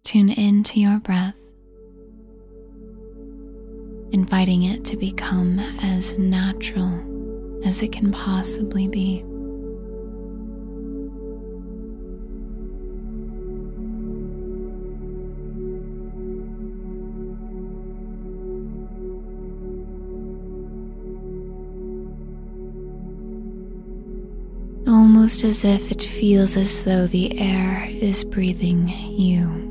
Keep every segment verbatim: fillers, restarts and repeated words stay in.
Tune into your breath, inviting it to become as natural as it can possibly be. Almost as if it feels as though the air is breathing you.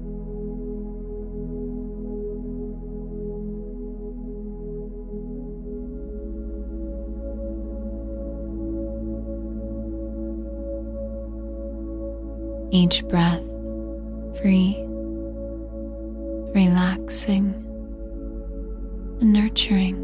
Each breath free, relaxing, and nurturing.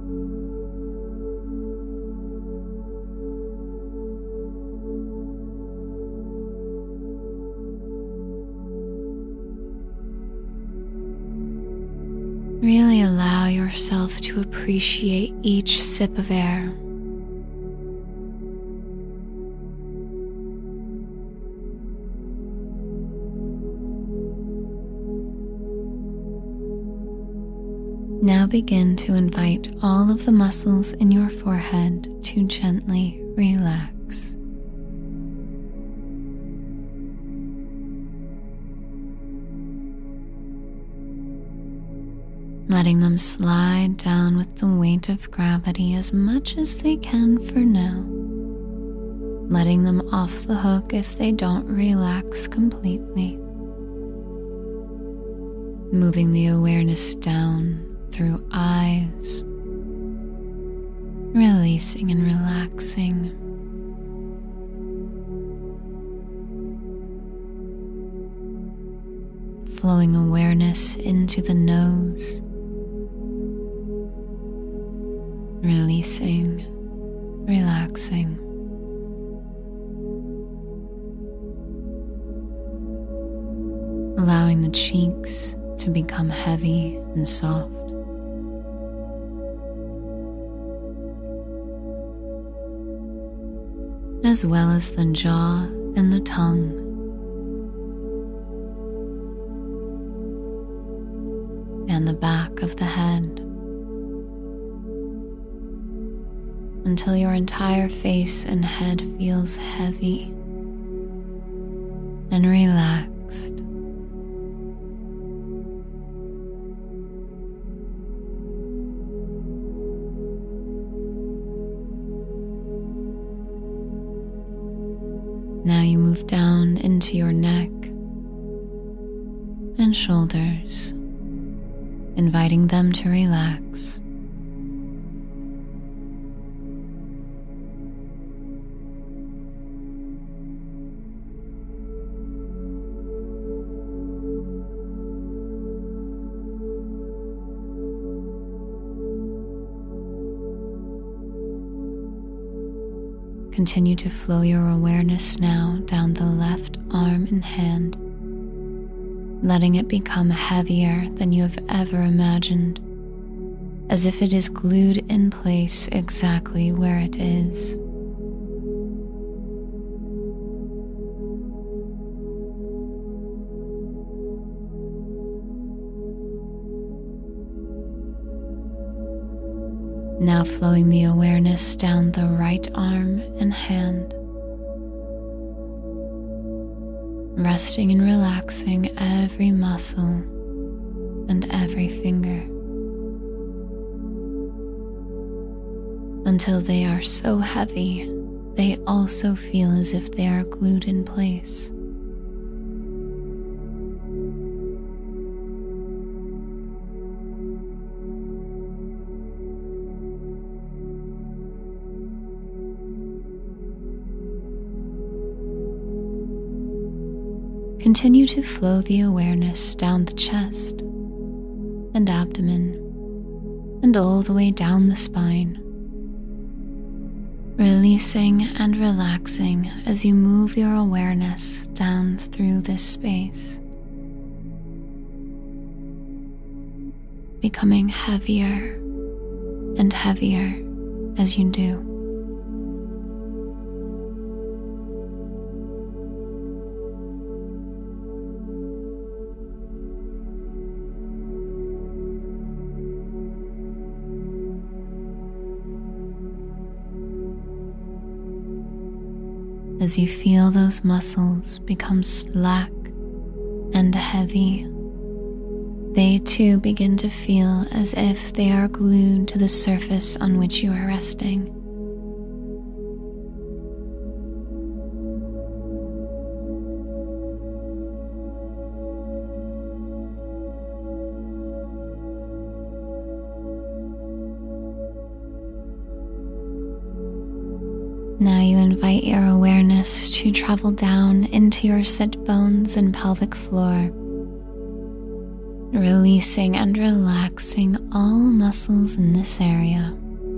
Really allow yourself to appreciate each sip of air. Now begin to invite all of the muscles in your forehead to gently relax. Letting them slide down with the weight of gravity as much as they can for now. Letting them off the hook if they don't relax completely. Moving the awareness down through eyes, releasing and relaxing. Flowing awareness into the nose, releasing, relaxing. Allowing the cheeks to become heavy and soft. As well as the jaw and the tongue. And the back of the head. Until your entire face and head feels heavy and relaxed. Now you move down into your neck and shoulders, inviting them to relax. Continue to flow your awareness now down the left arm and hand, letting it become heavier than you have ever imagined, as if it is glued in place exactly where it is. Now flowing the awareness down the right arm and hand, resting and relaxing every muscle and every finger until they are so heavy they also feel as if they are glued in place. Continue to flow the awareness down the chest and abdomen and all the way down the spine, releasing and relaxing as you move your awareness down through this space, becoming heavier and heavier as you do. as you feel those muscles become slack and heavy. They too begin to feel as if they are glued to the surface on which you are resting. Now you invite your awareness to travel down into your sit bones and pelvic floor, releasing and relaxing all muscles in this area.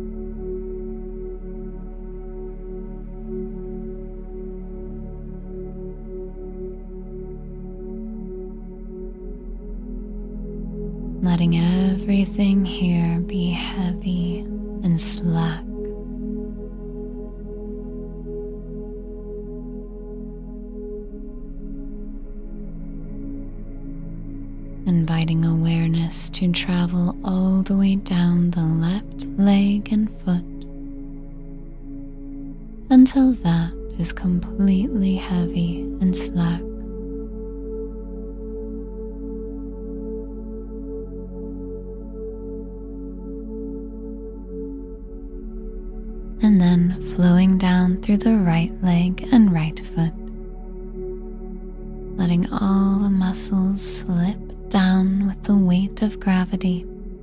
Letting everything here be heavy and slack. Inviting awareness to travel all the way down the left leg and foot until that is completely heavy and slack. And then flowing down through the right leg and right foot, letting all the muscles slip down with the weight of gravity.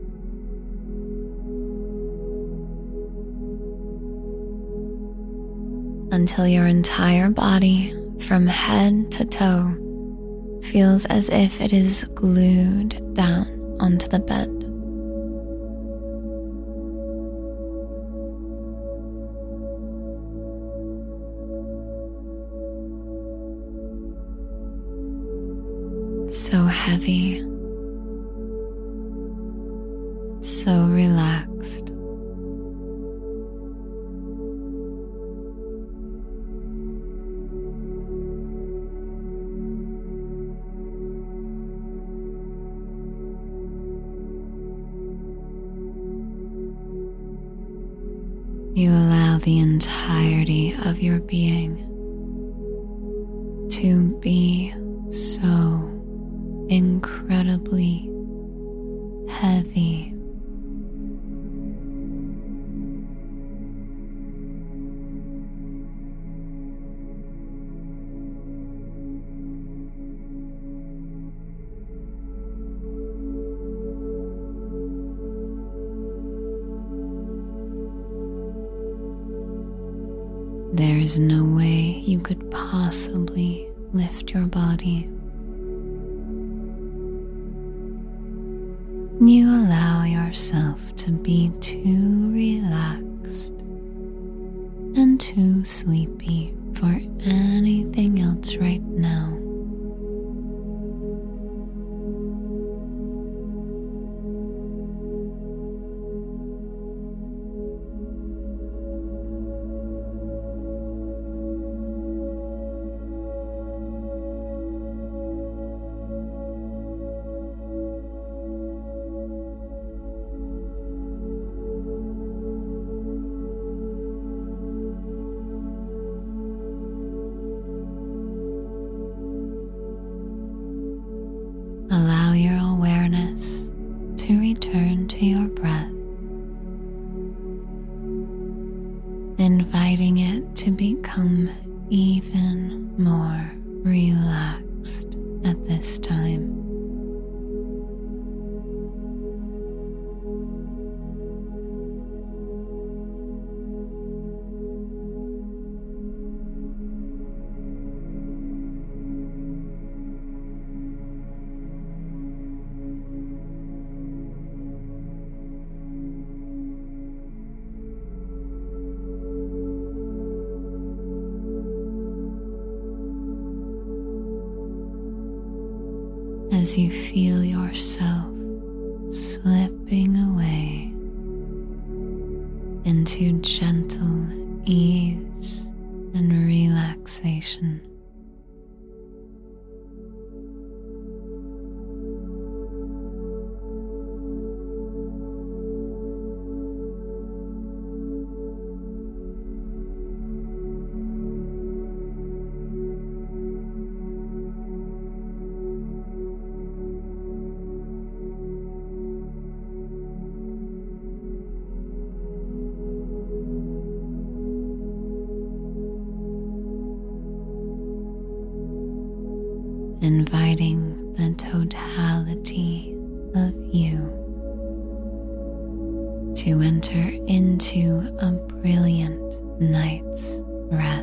Until your entire body, from head to toe, feels as if it is glued down onto the bed. So heavy, so relaxed. You allow the entirety of your being to be so incredibly heavy. There is no way you could possibly lift your body. You allow yourself to be too relaxed and too sleepy for anything else right now. Allow your awareness to return to your breath, inviting it to become even more relaxed at this time. As you feel yourself slipping away into gentle ease and relaxation. inviting the totality of you to enter into a brilliant night's rest.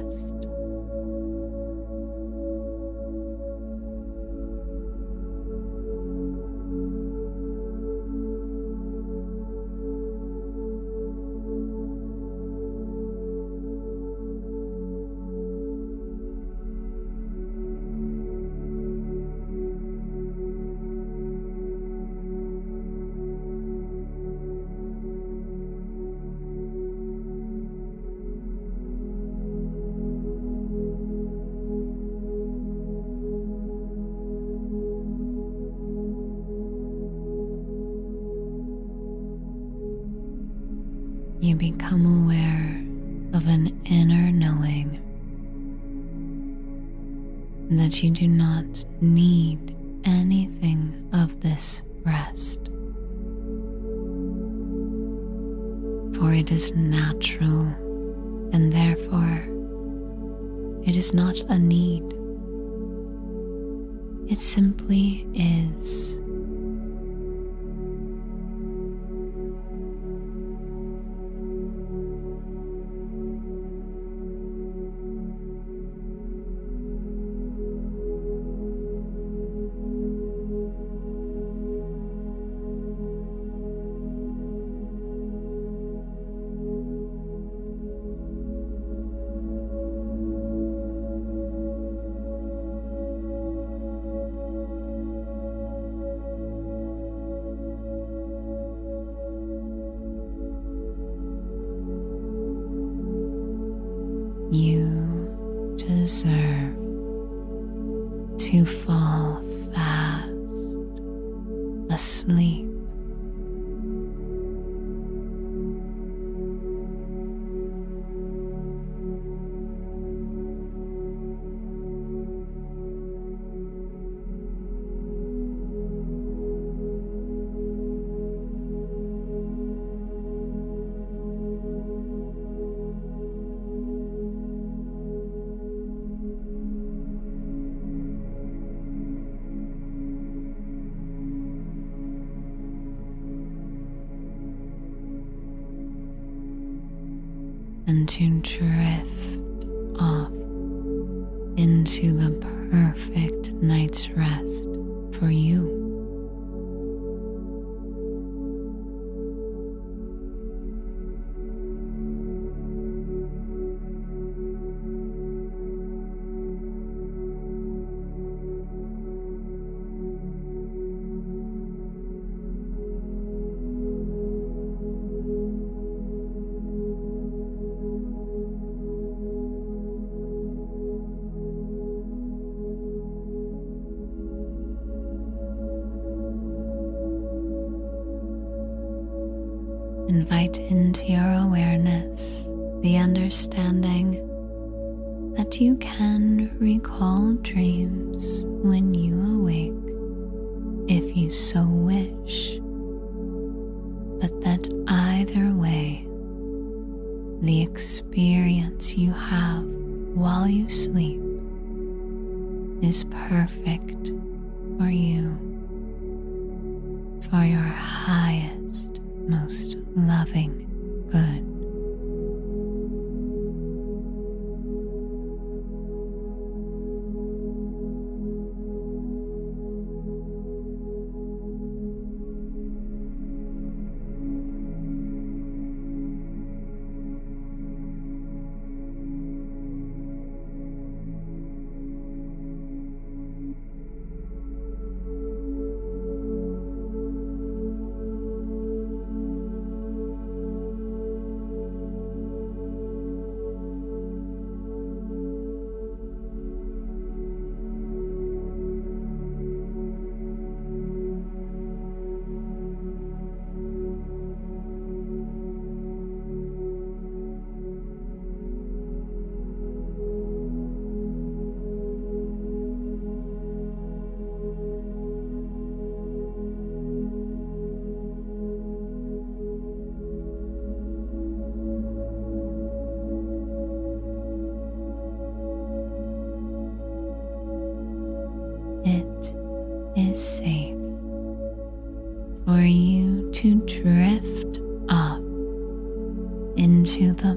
You become aware of an inner knowing that you do not need anything of this rest, for it is natural and therefore it is not a need. It simply is. You deserve to fall fast asleep. And to drift off into the perfect night's rest for you. Invite into your awareness the understanding that you can recall dreams when you awake if you so wish, but that either way, the experience you have while you sleep is perfect for you, for your highest, most loving good. is safe for you to drift up into the